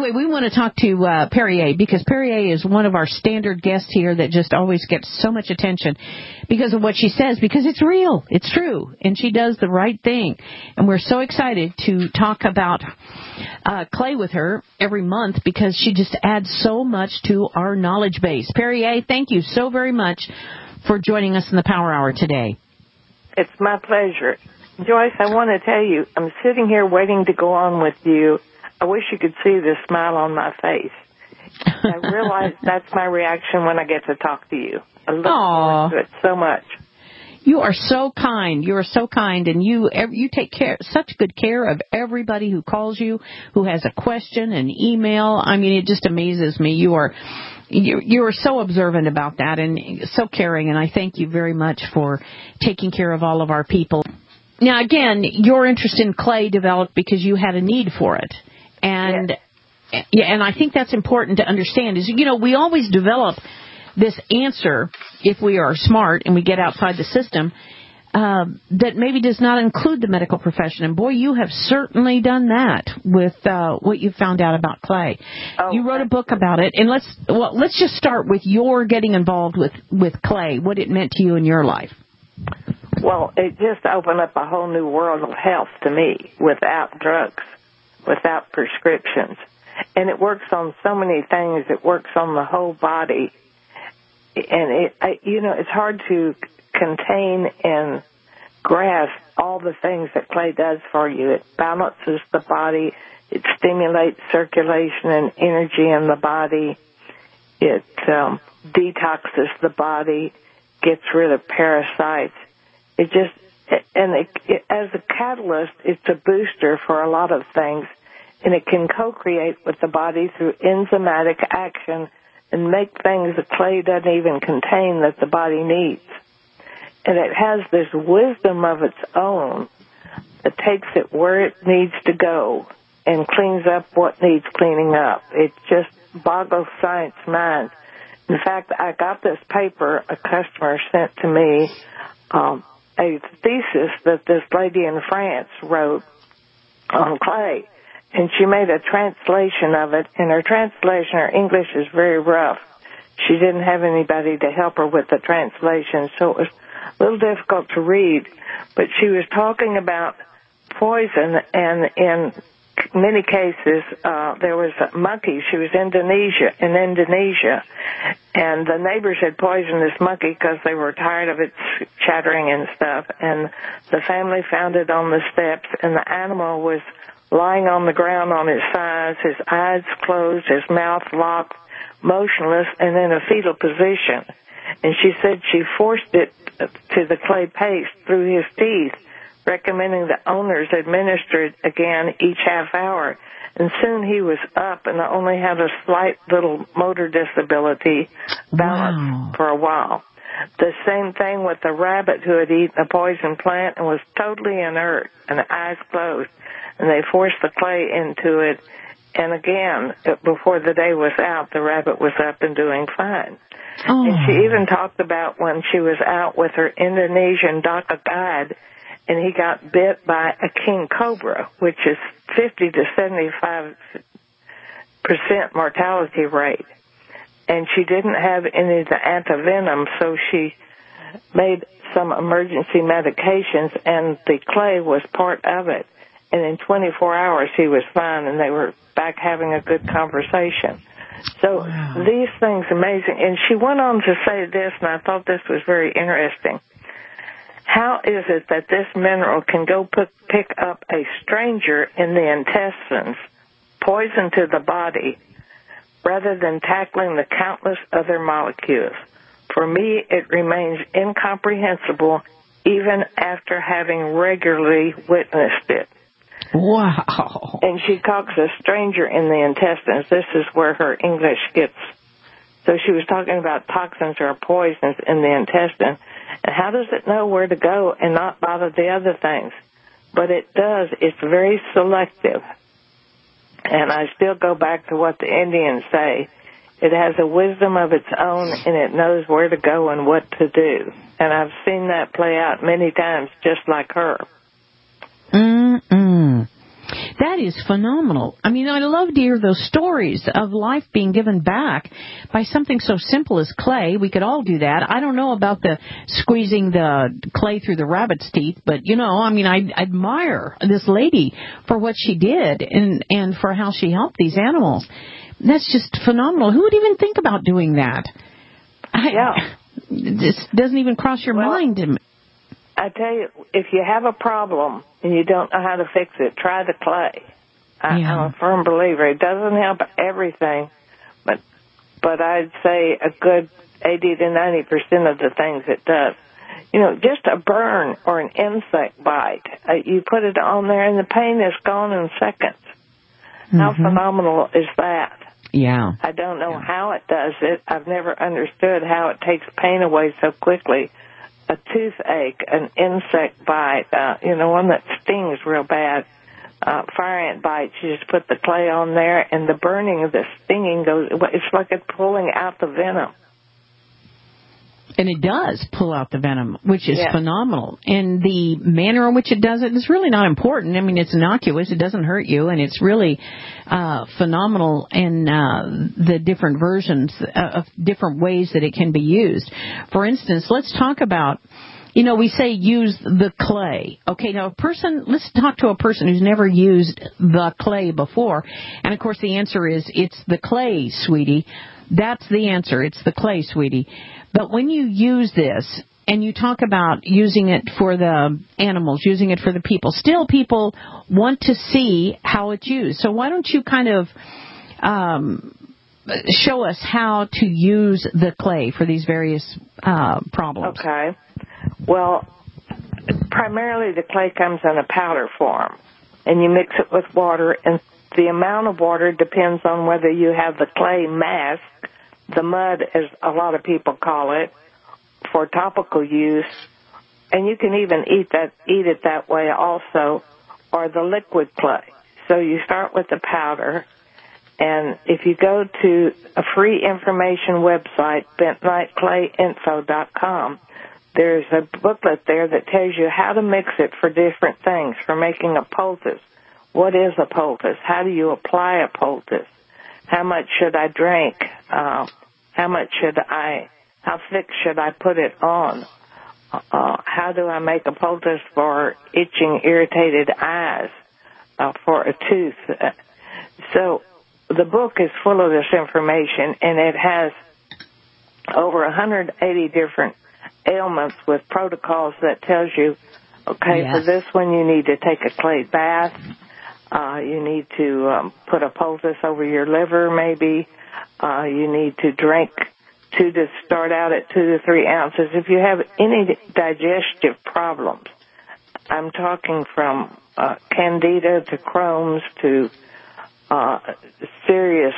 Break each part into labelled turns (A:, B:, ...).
A: Anyway, we want to talk to Perrier, because Perrier is one of our standard guests here that just always gets so much attention because of what she says, because it's real, it's true, and she does the right thing. And we're so excited to talk about clay with her every month, because she just adds so much to our knowledge base. Perrier, thank you so very much for joining us in the Power Hour today.
B: It's my pleasure. Joyce, I want to tell you, I'm sitting here waiting to go on with you. I wish you could see the smile on my face. I realize that's my reaction when I get to talk to you. I look forward to it so much.
A: You are so kind. You are so kind, and you take such good care of everybody who calls you, who has a question, an email. I mean, it just amazes me. You are so observant about that and so caring, and I thank you very much for taking care of all of our people. Now, again, your interest in clay developed because you had a need for it. And yes. Yeah, and I think that's important to understand is, we always develop this answer if we are smart and we get outside the system that maybe does not include the medical profession. And, boy, you have certainly done that with what you found out about clay. You wrote a book about it. And let's just start with your getting involved with clay, what it meant to you in your life.
B: Well, it just opened up a whole new world of health to me without drugs, without prescriptions. And it works on so many things. It works on the whole body. And, it's hard to contain and grasp all the things that clay does for you. It balances the body. It stimulates circulation and energy in the body. It detoxes the body, gets rid of parasites. As a catalyst, it's a booster for a lot of things, and it can co-create with the body through enzymatic action and make things the clay doesn't even contain that the body needs. And it has this wisdom of its own that takes it where it needs to go and cleans up what needs cleaning up. It just boggles science mind. In fact, I got this paper a customer sent to me, a thesis that this lady in France wrote on clay, and she made a translation of it, and her English is very rough. She didn't have anybody to help her with the translation, so it was a little difficult to read, but she was talking about poison, and in many cases, there was a monkey. She was in Indonesia, and the neighbors had poisoned this monkey because they were tired of its chattering and stuff, and the family found it on the steps, and the animal was lying on the ground on his sides, his eyes closed, his mouth locked, motionless, and in a fetal position. And she said she forced it to the clay paste through his teeth, recommending the owners administer it again each half hour. And soon he was up and only had a slight little motor disability, balance for a while. The same thing with the rabbit who had eaten a poison plant and was totally inert and eyes closed. And they forced the clay into it. And again, before the day was out, the rabbit was up and doing fine. Oh. And she even talked about when she was out with her Indonesian DACA guide, and he got bit by a king cobra, which is 50 to 75% mortality rate. And she didn't have any of the antivenom, so she made some emergency medications, and the clay was part of it. And in 24 hours, he was fine, and they were back having a good conversation. So these things are amazing. And she went on to say this, and I thought this was very interesting. How is it that this mineral can go pick up a stranger in the intestines, poison to the body, rather than tackling the countless other molecules? For me, it remains incomprehensible even after having regularly witnessed it.
A: Wow.
B: And she talks a stranger in the intestines. This is where her English gets. So she was talking about toxins or poisons in the intestine. And how does it know where to go and not bother the other things? But it does. It's very selective. And I still go back to what the Indians say. It has a wisdom of its own, and it knows where to go and what to do. And I've seen that play out many times, just like her.
A: That is phenomenal. I mean, I love to hear those stories of life being given back by something so simple as clay. We could all do that. I don't know about the squeezing the clay through the rabbit's teeth, but, I mean, I admire this lady for what she did and for how she helped these animals. That's just phenomenal. Who would even think about doing that? This doesn't even cross your mind.
B: I tell you, if you have a problem and you don't know how to fix it, try the clay. I'm a firm believer. It doesn't help everything, but I'd say a good 80 to 90% of the things it does. Just a burn or an insect bite, you put it on there and the pain is gone in seconds. Mm-hmm. How phenomenal is that?
A: Yeah.
B: I don't know how it does it. I've never understood how it takes pain away so quickly. A toothache, an insect bite, one that stings real bad, fire ant bites, you just put the clay on there and the burning of the stinging goes, it's like it's pulling out the venom.
A: And it does pull out the venom, which is phenomenal. And the manner in which it does it is really not important. I mean, it's innocuous. It doesn't hurt you. And it's really phenomenal in the different versions of different ways that it can be used. For instance, let's talk about, we say use the clay. Okay, now let's talk to a person who's never used the clay before. And, of course, the answer is it's the clay, sweetie. That's the answer. It's the clay, sweetie. But when you use this and you talk about using it for the animals, using it for the people, still people want to see how it's used. So why don't you kind of show us how to use the clay for these various problems?
B: Okay. Well, primarily the clay comes in a powder form, and you mix it with water, and the amount of water depends on whether you have the clay mask, the mud, as a lot of people call it, for topical use, and you can even eat it that way also, or the liquid clay. So you start with the powder, and if you go to a free information website, bentoniteclayinfo.com, there's a booklet there that tells you how to mix it for different things, for making a poultice. What is a poultice? How do you apply a poultice? How much should I drink? How thick should I put it on? How do I make a poultice for itching, irritated eyes, for a tooth? So the book is full of this information, and it has over 180 different ailments with protocols that tells you, for this one you need to take a clay bath. You need to put a poultice over your liver, maybe. You need to drink start out at 2 to 3 ounces. If you have any digestive problems, I'm talking from candida to Crohn's to serious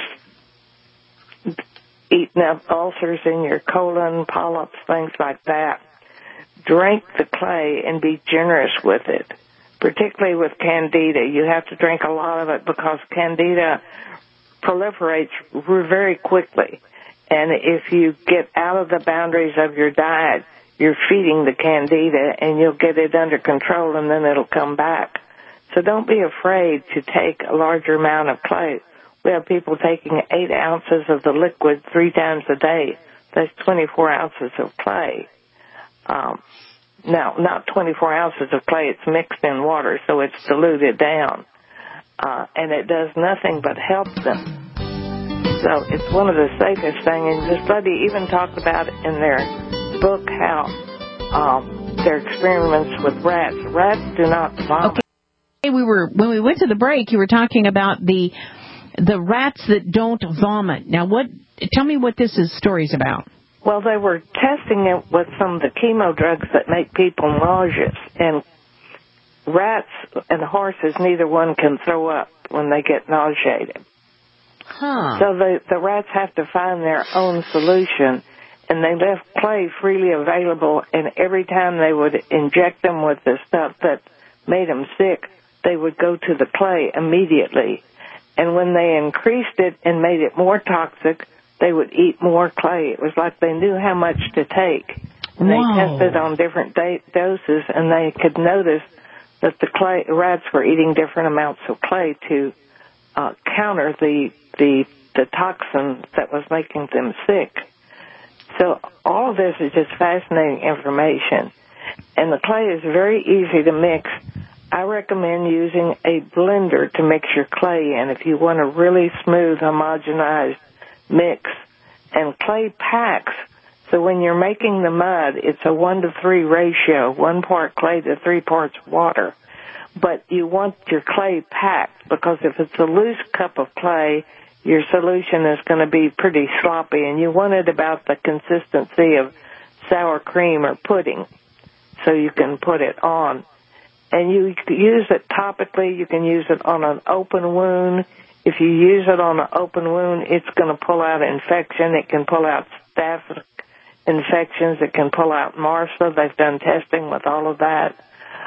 B: eating up ulcers in your colon, polyps, things like that, drink the clay and be generous with it. Particularly with candida, you have to drink a lot of it because candida proliferates very quickly. And if you get out of the boundaries of your diet, you're feeding the candida and you'll get it under control and then it'll come back. So don't be afraid to take a larger amount of clay. We have people taking 8 ounces of the liquid 3 times a day. That's 24 ounces of clay. Now, not 24 ounces of clay. It's mixed in water, so it's diluted down. And it does nothing but help them. So it's one of the safest things. And this lady even talked about in their book how their experiments with rats. Rats do not vomit.
A: Okay. When we went to the break, you were talking about the rats that don't vomit. Now, tell me what this story's about.
B: Well, they were testing it with some of the chemo drugs that make people nauseous. And rats and horses, neither one can throw up when they get nauseated.
A: Huh.
B: So the rats have to find their own solution, and they left clay freely available, and every time they would inject them with the stuff that made them sick, they would go to the clay immediately. And when they increased it and made it more toxic, they would eat more clay. It was like they knew how much to take. And they tested on different doses, and they could notice that the rats were eating different amounts of clay to counter the toxin that was making them sick. So all of this is just fascinating information. And the clay is very easy to mix. I recommend using a blender to mix your clay in if you want a really smooth, homogenized mix. And clay packs, so when you're making the mud, it's a 1-to-3 ratio, 1 part clay to 3 parts water. But you want your clay packed, because if it's a loose cup of clay, your solution is going to be pretty sloppy, and you want it about the consistency of sour cream or pudding, so you can put it on. And you use it topically. You can use it on an open wound. If you use it on an open wound, it's going to pull out infection. It can pull out staph infections. It can pull out MRSA. They've done testing with all of that.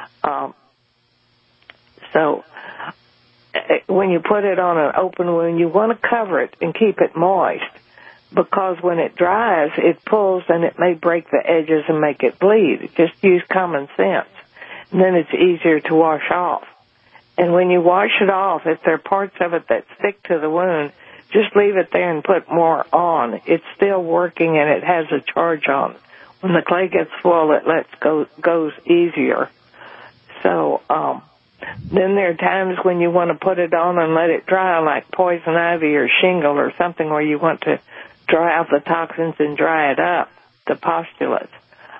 B: So when you put it on an open wound, you want to cover it and keep it moist, because when it dries, it pulls and it may break the edges and make it bleed. Just use common sense. And then it's easier to wash off. And when you wash it off, if there are parts of it that stick to the wound, just leave it there and put more on. It's still working and it has a charge on it. When the clay gets full, it goes easier. So, then there are times when you want to put it on and let it dry, like poison ivy or shingle or something, where you want to dry out the toxins and dry it up, the postulates.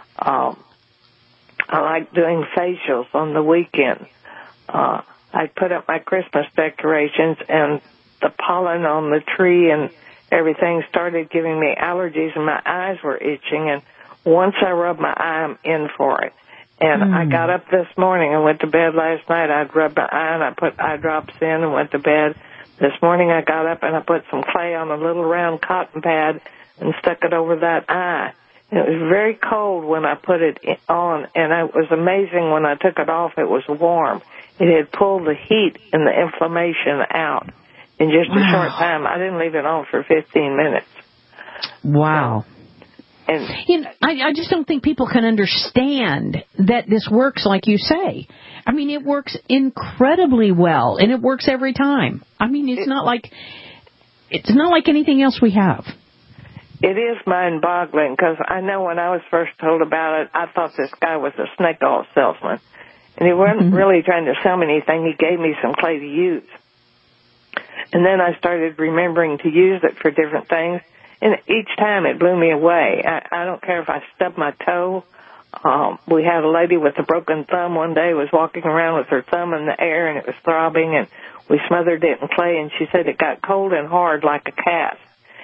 B: I like doing facials on the weekend. I put up my Christmas decorations, and the pollen on the tree and everything started giving me allergies, and my eyes were itching. And once I rubbed my eye, I'm in for it. And I got up this morning and went to bed last night. I'd rubbed my eye and I put eye drops in and went to bed. This morning I got up and I put some clay on a little round cotton pad and stuck it over that eye. And it was very cold when I put it on, and it was amazing when I took it off, it was warm. It had pulled the heat and the inflammation out in just a short time. I didn't leave it on for 15 minutes.
A: Wow.
B: And
A: I just don't think people can understand that this works like you say. I mean, it works incredibly well, and it works every time. I mean, it's not like anything else we have.
B: It is mind-boggling, because I know when I was first told about it, I thought this guy was a snake oil salesman. And he wasn't really trying to sell me anything. He gave me some clay to use. And then I started remembering to use it for different things. And each time it blew me away. I don't care if I stubbed my toe. We had a lady with a broken thumb one day was walking around with her thumb in the air, and it was throbbing, and we smothered it in clay, and she said it got cold and hard like a cast.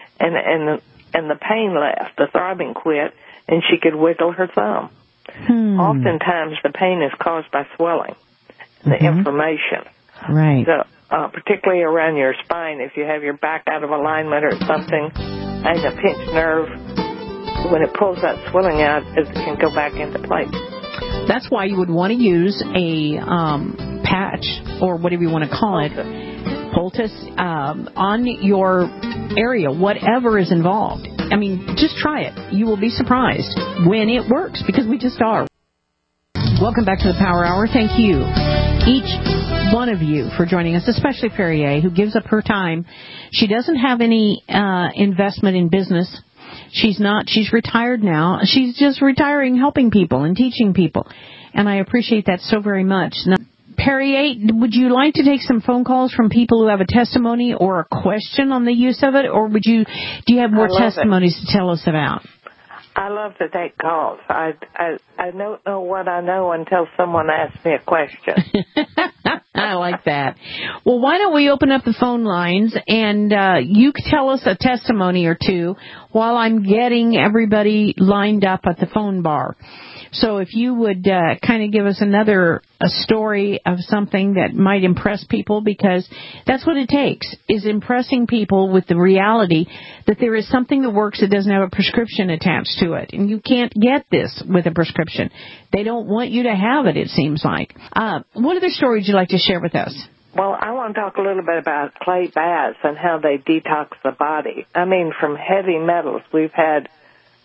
B: And the pain left, the throbbing quit, and she could wiggle her thumb. Oftentimes the pain is caused by swelling, the inflammation.
A: Right.
B: So, particularly around your spine, if you have your back out of alignment or something, and a pinched nerve, when it pulls that swelling out, it can go back into place.
A: That's why you would want to use a patch, or whatever you want to call it, poultice, on your area, whatever is involved. I mean, just try it. You will be surprised when it works, because we just are. Welcome back to the Power Hour. Thank you, each one of you, for joining us, especially Perrier, who gives up her time. She doesn't have any investment in business. She's retired now. She's just retiring, helping people and teaching people. And I appreciate that so very much. Now, Perrier, would you like to take some phone calls from people who have a testimony or a question on the use of it, or do you have more testimonies to tell us about?
B: I love to take calls. I don't know what I know until someone asks me a question.
A: I like that. Well, why don't we open up the phone lines, and you can tell us a testimony or two while I'm getting everybody lined up at the phone bar. So if you would kind of give us a story of something that might impress people, because that's what it takes, is impressing people with the reality that there is something that works that doesn't have a prescription attached to it. And you can't get this with a prescription. They don't want you to have it, it seems like. What other story would you like to share with us?
B: Well, I want to talk a little bit about clay baths and how they detox the body. I mean, from heavy metals, we've had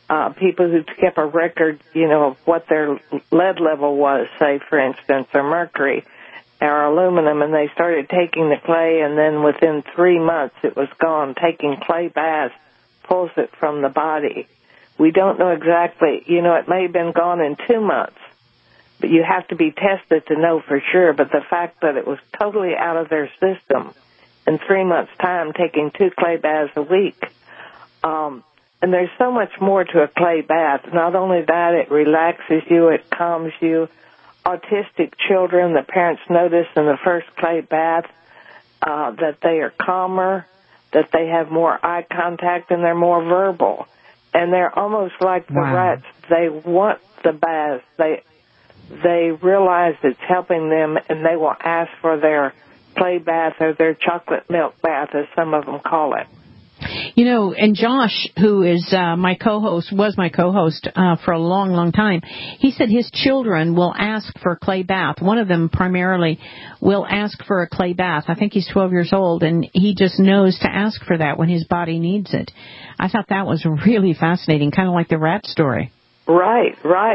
B: people who kept a record, of what their lead level was, say, for instance, or mercury or aluminum, and they started taking the clay, and then within 3 months it was gone. Taking clay baths pulls it from the body. We don't know exactly, it may have been gone in 2 months, but you have to be tested to know for sure. But the fact that it was totally out of their system in 3 months' time, taking 2 clay baths a week. And there's so much more to a clay bath. Not only that, it relaxes you, it calms you. Autistic children, the parents notice in the first clay bath that they are calmer, that they have more eye contact, and they're more verbal. And they're almost like the rats. They want the bath. They realize it's helping them, and they will ask for their clay bath or their chocolate milk bath, as some of them call it.
A: And Josh, who is was my co-host for a long, long time, he said his children will ask for a clay bath. One of them primarily will ask for a clay bath. I think he's 12 years old, and he just knows to ask for that when his body needs it. I thought that was really fascinating, kind of like the rat story.
B: Right.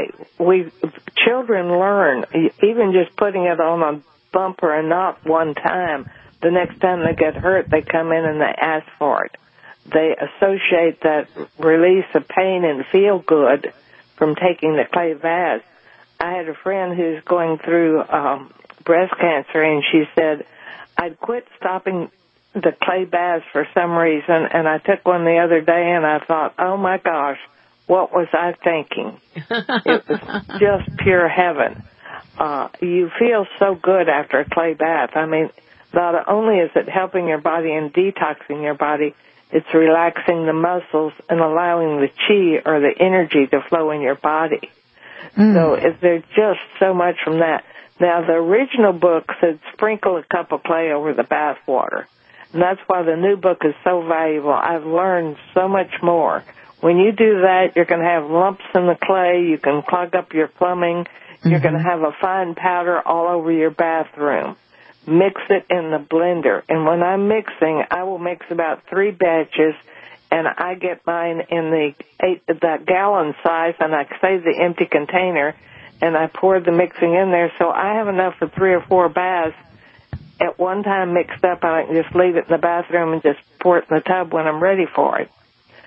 B: Children learn, even just putting it on a bump or a knot one time. The next time they get hurt, they come in and they ask for it. They associate that release of pain and feel good from taking the clay bath. I had a friend who's going through breast cancer, and she said, I'd quit stopping the clay baths for some reason, and I took one the other day, and I thought, oh, my gosh, what was I thinking? It was just pure heaven. You feel so good after a clay bath. I mean, not only is it helping your body and detoxing your body, it's relaxing the muscles and allowing the chi or the energy to flow in your body. So there's just so much from that. Now, the original book said sprinkle a cup of clay over the bath water. And that's why the new book is so valuable. I've learned so much more. When you do that, you're going to have lumps in the clay. You can clog up your plumbing. You're going to have a fine powder all over your bathroom. Mix it in the blender. And when I'm mixing, I will mix about 3 batches, and I get mine in the gallon size, and I save the empty container, and I pour the mixing in there. So I have enough for 3 or 4 baths at one time mixed up, and I can just leave it in the bathroom and just pour it in the tub when I'm ready for it.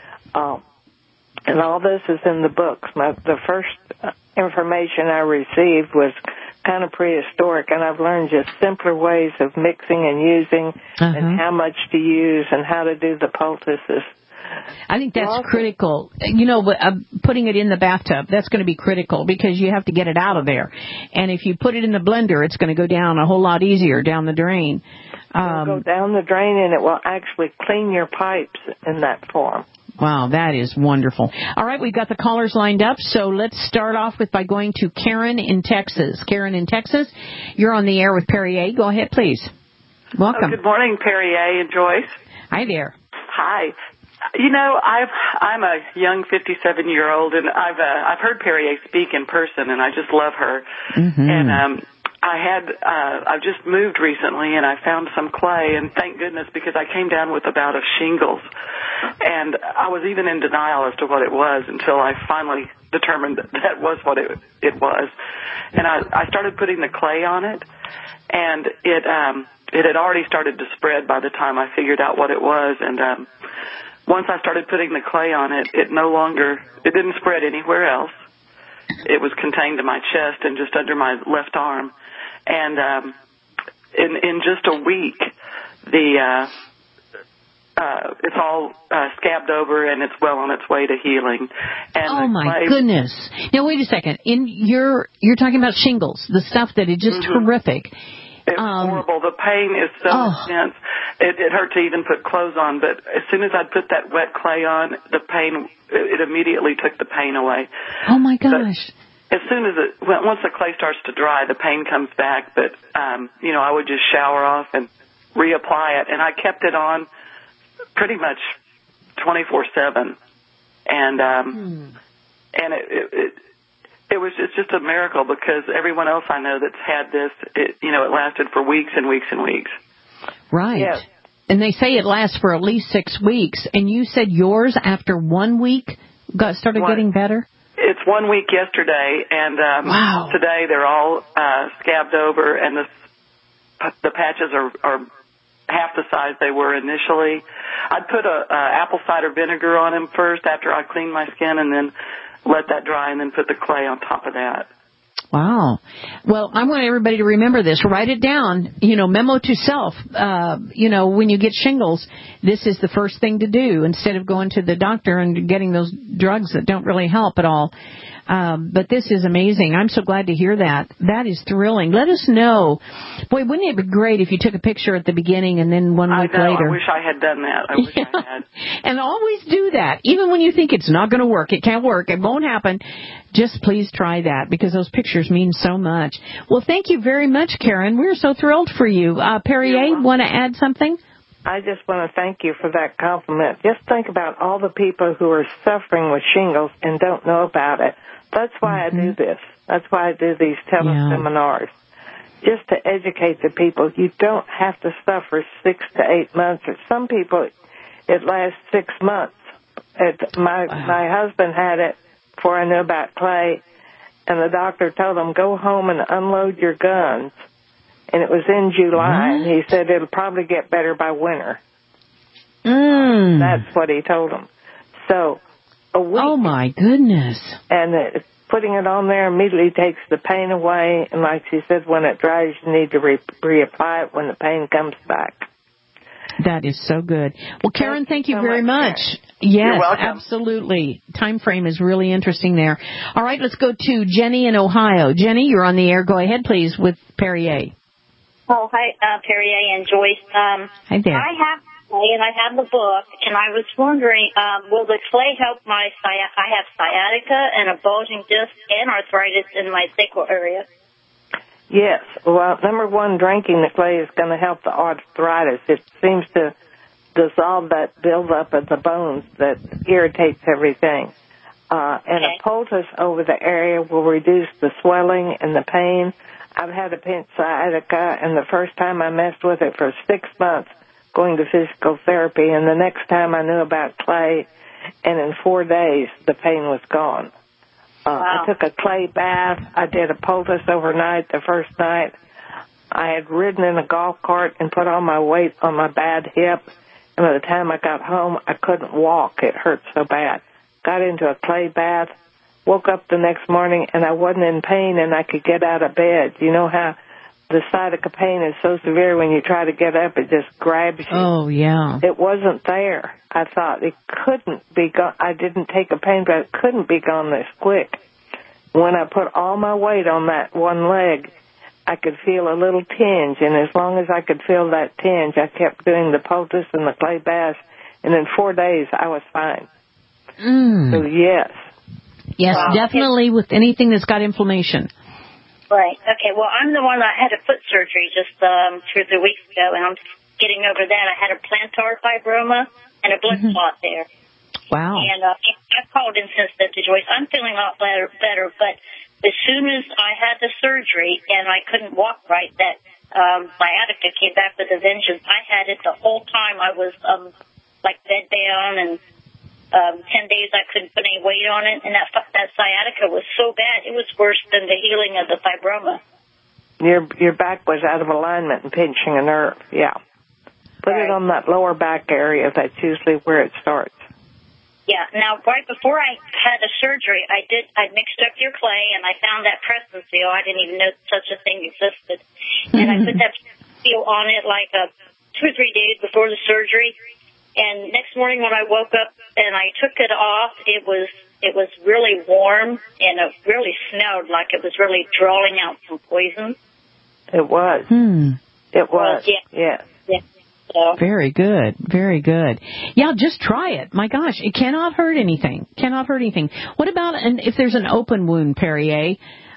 B: And all this is in the books. The first information I received was kind of prehistoric, and I've learned just simpler ways of mixing and using and how much to use and how to do the poultices.
A: I think that's critical. Putting it in the bathtub, that's going to be critical because you have to get it out of there. And if you put it in the blender, it's going to go down a whole lot easier down the drain.
B: It'll go down the drain, and it will actually clean your pipes in that form.
A: Wow, that is wonderful. All right, we've got the callers lined up, so let's start off by going to Karen in Texas. Karen in Texas, you're on the air with Perrier. Go ahead, please. Welcome.
C: Good morning, Perrier and Joyce.
A: Hi there.
C: Hi. I'm a young 57-year-old, and I've heard Perrier speak in person, and I just love her. And I've just moved recently, and I found some clay, and thank goodness, because I came down with a bout of shingles, and I was even in denial as to what it was until I finally determined that was what it was. And I started putting the clay on it, and it had already started to spread by the time I figured out what it was. And once I started putting the clay on it, it didn't spread anywhere else. It was contained to my chest and just under my left arm. And in just a week, it's all scabbed over, and it's well on its way to healing. And
A: oh my goodness! Now wait a second. You're talking about shingles, the stuff that is just horrific.
C: It's horrible. The pain is so intense. It hurt to even put clothes on, but as soon as I'd put that wet clay on, the pain, it immediately took the pain away.
A: Oh my gosh.
C: But as soon as once the clay starts to dry, the pain comes back, but, I would just shower off and reapply it, and I kept it on pretty much 24/7. And, it's just a miracle because everyone else I know that's had this, it lasted for weeks and weeks and weeks.
A: Right.
B: Yes.
A: And they say it lasts for at least 6 weeks. And you said yours after 1 week started getting better?
C: It's 1 week yesterday, and
A: wow.
C: Today they're all scabbed over, and the patches are half the size they were initially. I'd put a apple cider vinegar on them first after I cleaned my skin, and then let that dry, and then put the clay on top of that.
A: Wow. Well, I want everybody to remember this. Write it down. Memo to self. When you get shingles, this is the first thing to do instead of going to the doctor and getting those drugs that don't really help at all. But this is amazing. I'm so glad to hear that. That is thrilling. Let us know. Boy, wouldn't it be great if you took a picture at the beginning and then 1 week later?
C: I wish I had done that. I wish I had.
A: And always do that. Even when you think it's not going to work, it can't work, it won't happen, just please try that because those pictures mean so much. Well, thank you very much, Karen. We're so thrilled for you. Perrier, want to add something?
B: I just want to thank you for that compliment. Just think about all the people who are suffering with shingles and don't know about it. That's why I do this. That's why I do these teleseminars. Just to educate the people. You don't have to suffer 6 to 8 months. For some people, it lasts 6 months. My husband had it before I knew about clay, and the doctor told him, go home and unload your guns. And it was in July, and he said it'll probably get better by winter. That's what he told him. So a week.
A: Oh, my goodness.
B: And putting it on there immediately takes the pain away. And like she said, when it dries, you need to reapply it when the pain comes back.
A: That is so good. Well, Karen, thank you very much.
B: Karen.
A: Yes,
C: You're welcome.
A: Absolutely. Time frame is really interesting there. All right, let's go to Jenny in Ohio. Jenny, you're on the air. Go ahead, please, with Perrier.
D: Oh, hi, Perrier and Joyce.
A: Hi there.
D: I have clay and I have the book, and I was wondering, will the clay help I have sciatica and a bulging disc and arthritis in my sacral area.
B: Yes. Well, number one, drinking the clay is going to help the arthritis. It seems to dissolve that buildup of the bones that irritates everything. And a poultice over the area will reduce the swelling and the pain. I've had a pinch sciatica, and the first time I messed with it for 6 months going to physical therapy, and the next time I knew about clay, and in 4 days the pain was gone.
D: Wow.
B: I took a clay bath. I did a poultice overnight the first night. I had ridden in a golf cart and put all my weight on my bad hip, and by the time I got home, I couldn't walk. It hurt so bad. Got into a clay bath, woke up the next morning, and I wasn't in pain, and I could get out of bed. You know how the sciatica pain is so severe when you try to get up, it just grabs you.
A: Oh, yeah.
B: It wasn't there. I thought it couldn't be gone. I didn't take a pain, but it couldn't be gone this quick. When I put all my weight on that one leg, I could feel a little tinge, and as long as I could feel that tinge, I kept doing the poultice and the clay bath, and in 4 days, I was fine. So, yes.
A: Yes, definitely with anything that's got inflammation.
D: Right. Okay. Well, I'm the one that had a foot surgery just 2 or 3 weeks ago, and I'm getting over that. I had a plantar fibroma and a blood clot there.
A: Wow.
D: And I called in since then to Joyce. I'm feeling a lot better, but as soon as I had the surgery and I couldn't walk right, that sciatica came back with a vengeance. I had it the whole time. I was like bedbound, and 10 days I couldn't put any weight on it, and that sciatica was so bad, it was worse than the healing of the fibroma.
B: Your back was out of alignment and pinching a nerve, yeah. Put it on that lower back area. That's usually where it starts.
D: Yeah. Now, right before I had the surgery, I mixed up your clay, and I found that Preston seal. I didn't even know such a thing existed. And I put that seal on it like 2 or 3 days before the surgery. And next morning when I woke up and I took it off, it was really warm, and it really smelled like it was really drawing out some poison.
B: It was. It was. Yeah.
D: So.
A: Very good. Very good. Yeah, just try it. My gosh, it cannot hurt anything. Cannot hurt anything. What about if there's an open wound, Perrier,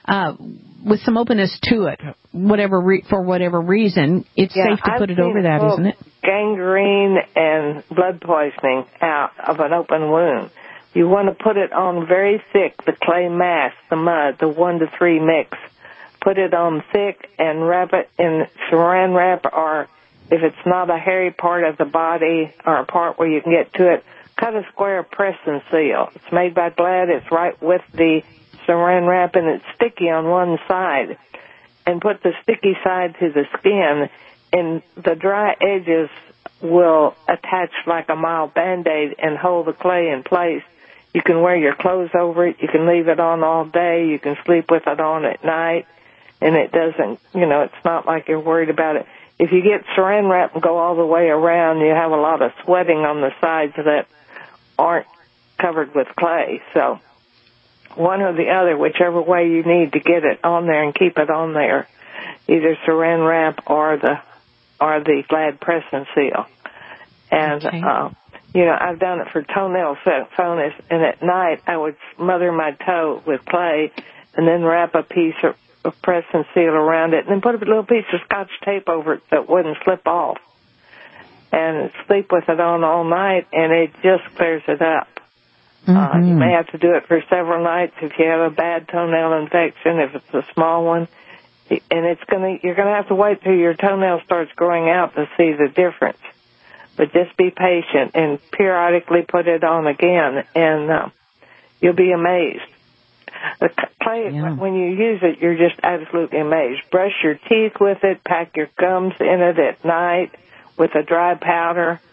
A: with some openness to it, for whatever reason, it's safe to put it over that, isn't it?
B: Gangrene and blood poisoning out of an open wound. You want to put it on very thick, the clay mass, the mud, the 1 to 3 mix. Put it on thick and wrap it in saran wrap, or if it's not a hairy part of the body or a part where you can get to it, cut a square press and seal. It's made by Glad. It's right with the Saran wrap, and it's sticky on one side. And put the sticky side to the skin, and the dry edges will attach like a mild Band-Aid and hold the clay in place. You can wear your clothes over it. You can leave it on all day. You can sleep with it on at night. And it doesn't, it's not like you're worried about it. If you get Saran wrap and go all the way around, you have a lot of sweating on the sides that aren't covered with clay. So one or the other, whichever way you need to get it on there and keep it on there, either Saran wrap or the Glad press and seal. And,
A: okay.
B: I've done it for toenail fungus, and at night I would smother my toe with clay and then wrap a piece of press and seal around it and then put a little piece of Scotch tape over it so it wouldn't slip off. And sleep with it on all night, and it just clears it up. Mm-hmm. You may have to do it for several nights if you have a bad toenail infection, if it's a small one. And you're gonna have to wait till your toenail starts growing out to see the difference. But just be patient and periodically put it on again, and you'll be amazed. The clay, when you use it, you're just absolutely amazed. Brush your teeth with it, pack your gums in it at night with a dry powder.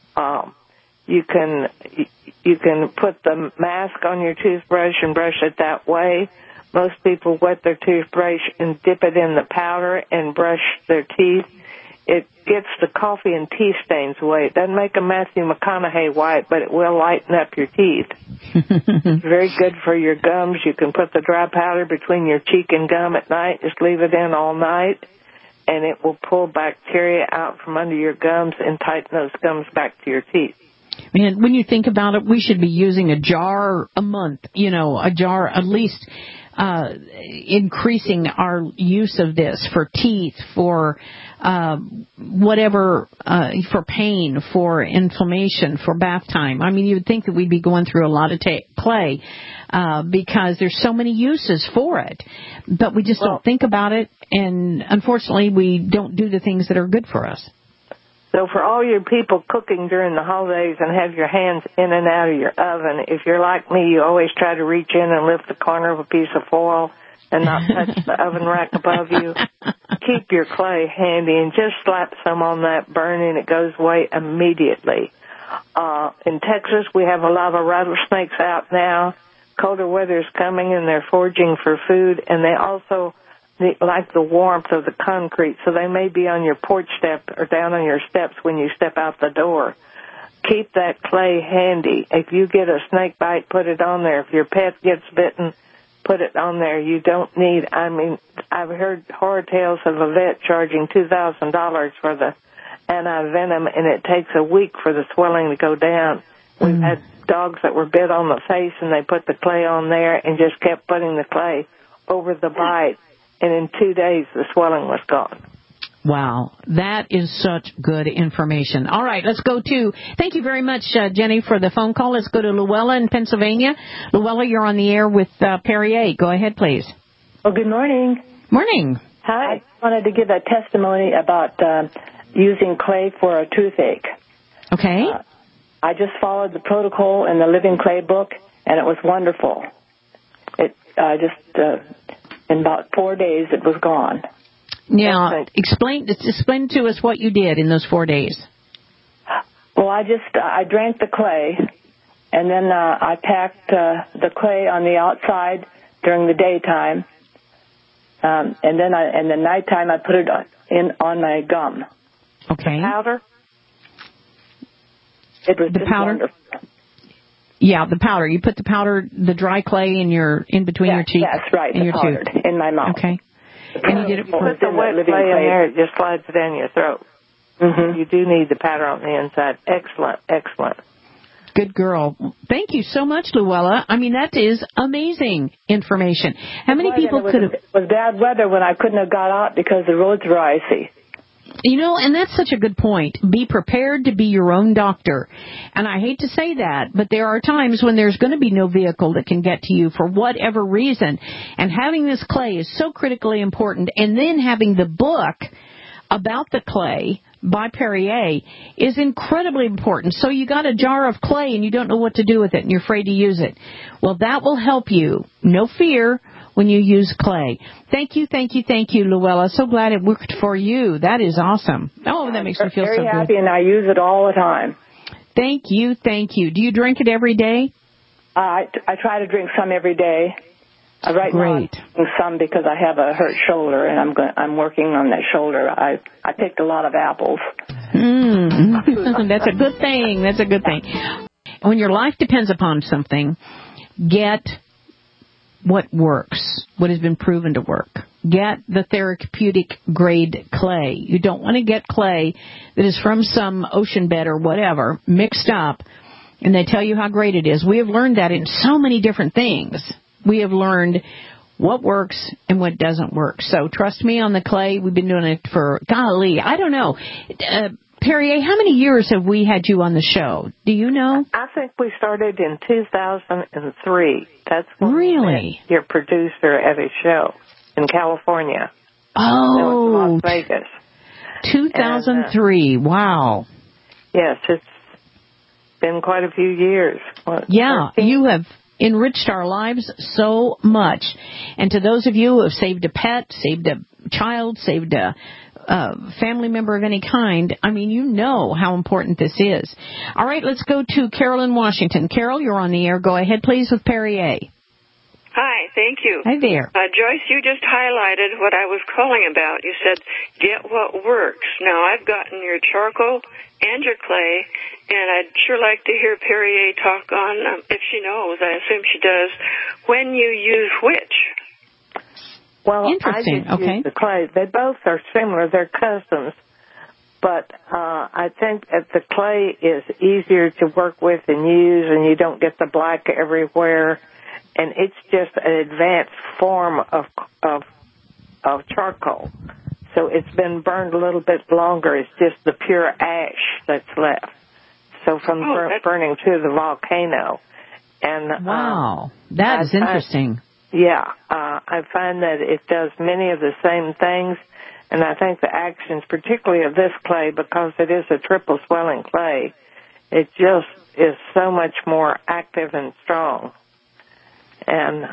B: You can put the mask on your toothbrush and brush it that way. Most people wet their toothbrush and dip it in the powder and brush their teeth. It gets the coffee and tea stains away. It doesn't make a Matthew McConaughey white, but it will lighten up your teeth. It's very good for your gums. You can put the dry powder between your cheek and gum at night. Just leave it in all night, and it will pull bacteria out from under your gums and tighten those gums back to your teeth.
A: Man, when you think about it, we should be using a jar a month, a jar at least, increasing our use of this for teeth, for whatever, for pain, for inflammation, for bath time. I mean, you would think that we'd be going through a lot of clay because there's so many uses for it, but we just don't think about it, and unfortunately, we don't do the things that are good for us.
B: So for all your people cooking during the holidays and have your hands in and out of your oven, if you're like me, you always try to reach in and lift the corner of a piece of foil and not touch the oven rack above you. Keep your clay handy and just slap some on that burn and it goes away immediately. In Texas, we have a lot of rattlesnakes out now. Colder weather is coming and they're foraging for food, and they also like the warmth of the concrete, so they may be on your porch step or down on your steps when you step out the door. Keep that clay handy. If you get a snake bite, put it on there. If your pet gets bitten, put it on there. You don't need, I've heard horror tales of a vet charging $2,000 for the anti-venom, and it takes a week for the swelling to go down. We've had dogs that were bit on the face, and they put the clay on there and just kept putting the clay over the bite. And in 2 days, the swelling was gone.
A: Wow, that is such good information. All right, thank you very much, Jenny, for the phone call. Let's go to Luella in Pennsylvania. Luella, you're on the air with Perrier. Go ahead, please.
E: Well, good morning.
A: Morning.
E: Hi. I wanted to give a testimony about using clay for a toothache.
A: Okay.
E: I just followed the protocol in the Living Clay book, and it was wonderful. In about 4 days, it was gone.
A: Now, explain to us what you did in those 4 days.
E: Well, I drank the clay, and then I packed the clay on the outside during the daytime, and then in the nighttime I put it on my gum.
A: Okay.
B: The powder?
E: It was
A: the powder.
E: Wonderful.
A: Yeah, the powder. You put the powder, the dry clay in between your cheek.
E: That's right.
A: And your
E: powdered
A: tooth.
E: In my mouth.
A: Okay. And you did it
B: for put the wet clay in there, it just slides down your throat. Mm-hmm. You do need the powder on the inside. Excellent, excellent.
A: Good girl. Thank you so much, Luella. I mean, that is amazing information. How many people could have...
E: It was bad weather when I couldn't have got out because the roads were icy.
A: And that's such a good point. Be prepared to be your own doctor. And I hate to say that, but there are times when there's going to be no vehicle that can get to you for whatever reason. And having this clay is so critically important. And then having the book about the clay by Perrier is incredibly important. So you got a jar of clay and you don't know what to do with it and you're afraid to use it. Well, that will help you. No fear when you use clay. Thank you, Luella. So glad it worked for you. That is awesome. Oh, that makes me feel so good.
E: Very happy, and I use it all the time.
A: Thank you. Do you drink it every day?
E: I try to drink some every day. Right now, I'm drinking some because I have a hurt shoulder, and I'm working on that shoulder. I picked a lot of apples.
A: That's a good thing. When your life depends upon something, get what works, what has been proven to work. Get the therapeutic grade clay. You don't want to get clay that is from some ocean bed or whatever mixed up, and they tell you how great it is. We have learned that in so many different things. We have learned what works and what doesn't work. So trust me on the clay. We've been doing it for, golly, I don't know. Perrier, how many years have we had you on the show? Do you know?
B: I think we started in 2003. That's when
A: really?
B: Your producer at a show in California.
A: Oh.
B: Las Vegas.
A: 2003. Wow.
B: Yes, it's been quite a few years.
A: Yeah, 13? You have enriched our lives so much. And to those of you who have saved a pet, saved a child, saved a family member of any kind, I mean, you know how important this is. All right, let's go to Carol in Washington. Carol, you're on the air. Go ahead, please, with Perrier.
F: Hi, thank you.
A: Hi there.
F: Joyce, you just highlighted what I was calling about. You said, get what works. Now, I've gotten your charcoal and your clay, and I'd sure like to hear Perrier talk on, if she knows, I assume she does, when you use which.
B: Well,
A: interesting.
B: I just use the clay. They both are similar. They're cousins. But I think that the clay is easier to work with and use, and you don't get the black everywhere. And it's just an advanced form of charcoal. So it's been burned a little bit longer. It's just the pure ash that's left. So from burning to the volcano. And
A: wow, that is interesting.
B: I find that it does many of the same things. And I think the actions, particularly of this clay, because it is a triple swelling clay, it just is so much more active and strong. And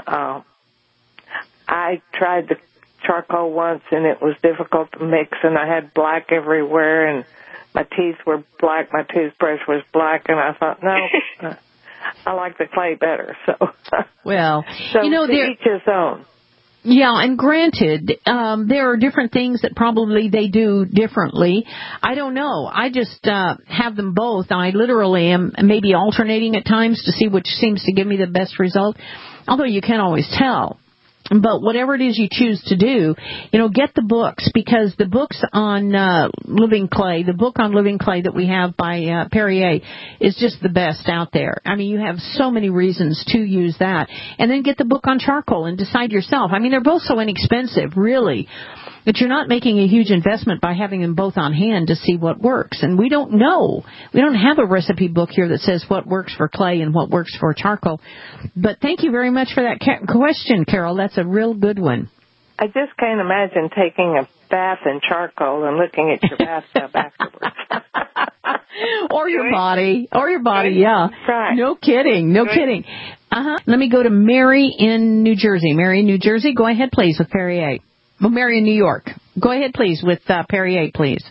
B: I tried the charcoal once, and it was difficult to mix, and I had black everywhere, and my teeth were black, my toothbrush was black, and I thought, no, I like the clay better. So,
A: well,
B: so each his own.
A: Yeah, and granted, there are different things that probably they do differently. I don't know. I just have them both. I literally am maybe alternating at times to see which seems to give me the best result, although you can't always tell. But whatever it is you choose to do, get the books, because the books on living clay, the book on living clay that we have by Perrier is just the best out there. I mean, you have so many reasons to use that. And then get the book on charcoal and decide yourself. I mean, they're both so inexpensive, really, that you're not making a huge investment by having them both on hand to see what works. And we don't know. We don't have a recipe book here that says what works for clay and what works for charcoal. But thank you very much for that question, Carol. That's a real good one.
B: I just can't imagine taking a bath in charcoal and looking at your bathtub afterwards.
A: Or your body, yeah.
B: Right.
A: No kidding. Let me go to Mary in New Jersey. Go ahead, please, with Perrier. Well, Mary in New York. Go ahead, please, with Perrier, please.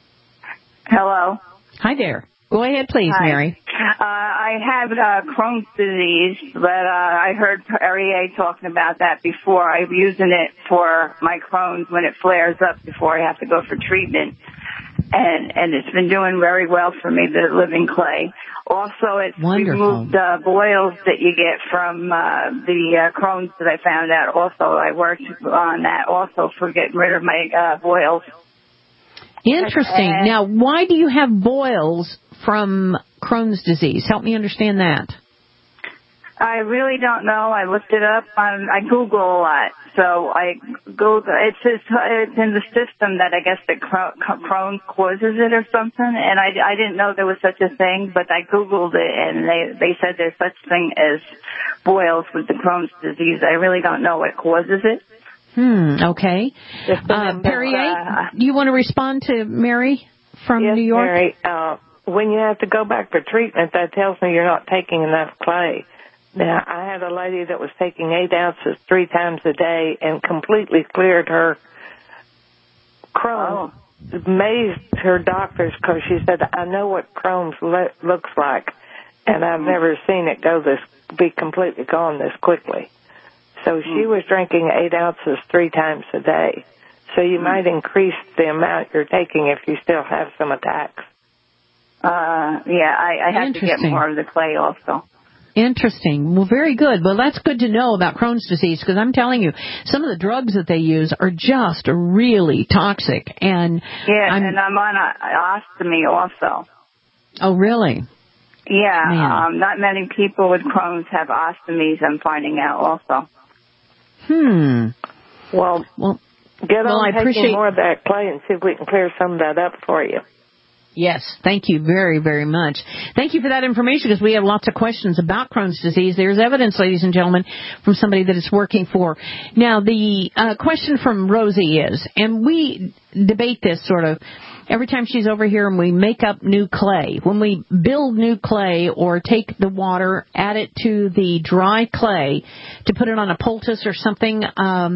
G: Hello.
A: Hi there. Go ahead, please,
G: Hi.
A: Mary.
G: I have Crohn's disease, but I heard Perrier talking about that before. I'm using it for my Crohn's when it flares up before I have to go for treatment. And it's been doing very well for me, the living clay. Also, it's removed boils that you get from the Crohn's that I found out. Also, I worked on that also for getting rid of my boils.
A: Interesting. Now, why do you have boils from Crohn's disease? Help me understand that.
G: I really don't know. I looked it up. I Google a lot. So I Google. It's in the system that I guess that Crohn's causes it or something. And I didn't know there was such a thing, but I Googled it, and they said there's such thing as boils with the Crohn's disease. I really don't know what causes it.
A: Okay. Perrier, do you want to respond to Mary from
B: Yes,
A: New York?
B: Mary. When you have to go back for treatment, that tells me you're not taking enough clay. Now, I had a lady that was taking 8 ounces 3 times a day and completely cleared her Crohn's. Amazed her doctors because she said, I know what Crohn's looks like, and I've never seen it be completely gone this quickly. So she was drinking 8 ounces 3 times a day. So you might increase the amount you're taking if you still have some attacks.
G: I have to get more of the clay also.
A: Interesting. Well, very good. Well, that's good to know about Crohn's disease because I'm telling you, some of the drugs that they use are just really toxic. And
G: and I'm on ostomy also.
A: Oh, really?
G: Yeah. Not many people with Crohn's have ostomies, I'm finding out also.
B: Well, get on taking more of that clay and see if we can clear some of that up for you.
A: Yes, thank you very, very much. Thank you for that information because we have lots of questions about Crohn's disease. There's evidence, ladies and gentlemen, from somebody that it's working for. Now, the question from Rosie is, and we debate this sort of every time she's over here and we make up new clay. When we build new clay or take the water, add it to the dry clay to put it on a poultice or something,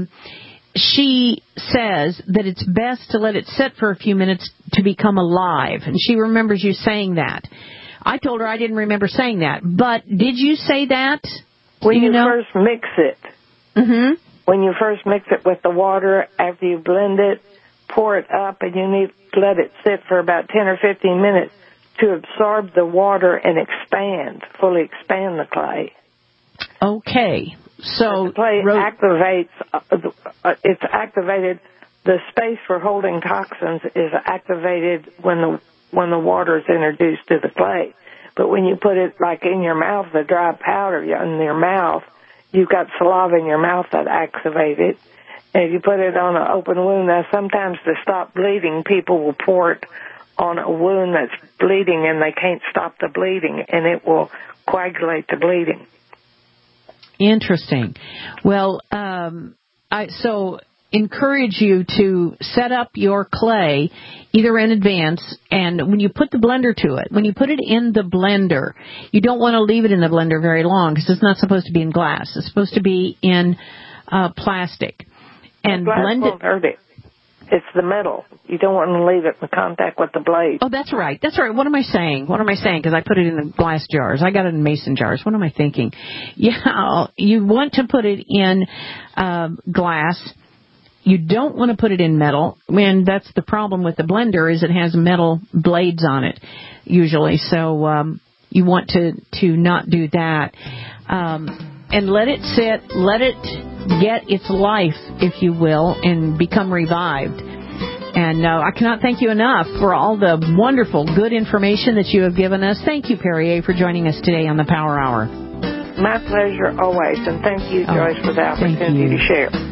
A: she says that it's best to let it sit for a few minutes to become alive. And she remembers you saying that. I told her I didn't remember saying that. But did you say that?
B: When you first mix it.
A: Mm-hmm.
B: When you first mix it with the water, after you blend it, pour it up, and you need to let it sit for about 10 or 15 minutes to absorb the water and fully expand the clay.
A: Okay. So
B: the clay activates, it's activated, the space for holding toxins is activated when the water is introduced to the clay. But when you put it like in your mouth, the dry powder in your mouth, you've got saliva in your mouth that activates it. And if you put it on an open wound, now sometimes to stop bleeding, people will pour it on a wound that's bleeding and they can't stop the bleeding, and it will coagulate the bleeding.
A: Interesting. Well, I encourage you to set up your clay either in advance, and when you put the blender to it, when you put it in the blender, you don't want to leave it in the blender very long because it's not supposed to be in glass. It's supposed to be in plastic. And blend it.
B: Hurt it. It's the metal. You don't want to leave it in contact with the blade.
A: Oh, that's right. That's right. What am I saying? Because I put it in the glass jars. I got it in mason jars. What am I thinking? Yeah, you want to put it in glass. You don't want to put it in metal. And that's the problem with the blender is it has metal blades on it usually. So you want to not do that. And let it sit. Let it get its life, if you will, and become revived. And I cannot thank you enough for all the wonderful, good information that you have given us. Thank you, Perrier, for joining us today on the Power Hour.
B: My pleasure always, and thank you, Joyce, for the opportunity to share.